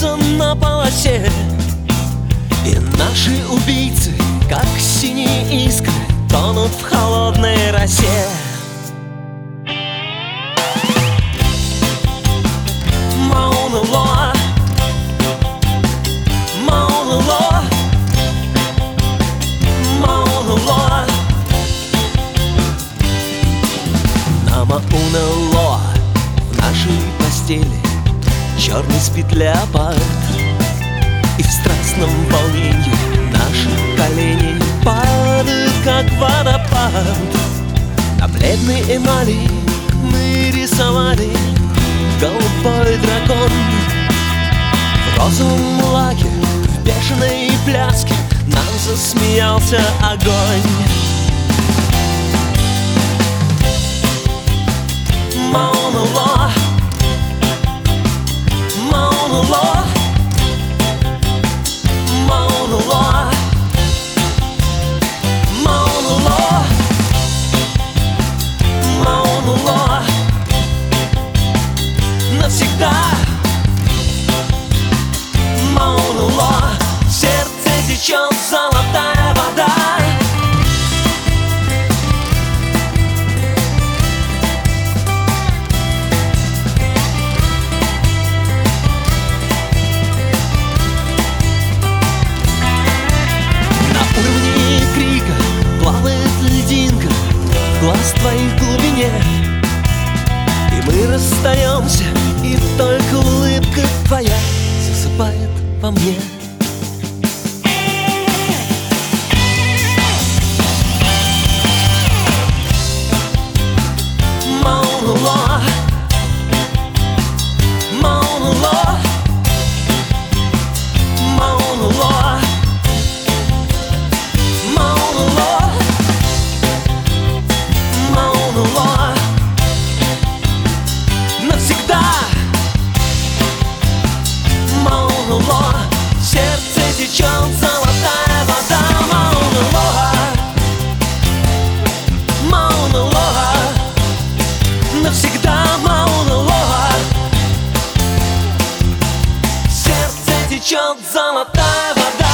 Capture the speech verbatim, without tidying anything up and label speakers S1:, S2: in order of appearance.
S1: кружатся на полосе, и наши убийцы, как синие искры, тонут в холодной росе. Мауна Лоа, Мауна Лоа, Мауна Лоа. На Мауна Лоа в нашей постели черный спит леопард, и в страстном волнении наши колени падают, как водопад. На бледной эмали мы рисовали голубой дракон. В розовом лаке, в бешеной пляске нам засмеялся огонь. Мауна Лоа, Мауна Лоа, Мауна Лоа, Мауна Лоа, Мауна Лоа. Навсегда Мауна Лоа, в сердце течет золотая вода. На уровне крика плавает льдинка в глаз твоих глубине, и мы расстаемся, и только улыбка твоя засыпает во мне. Мауна Лоа, Мауна Лоа, Мауна Лоа, Мауна Лоа, Мауна Лоа. Навсегда Мауна Лоа, в сердце течет золотая вода. Мауна Лоа, Мауна Лоа, навсегда Мауна Лоа, в сердце течет золотая вода.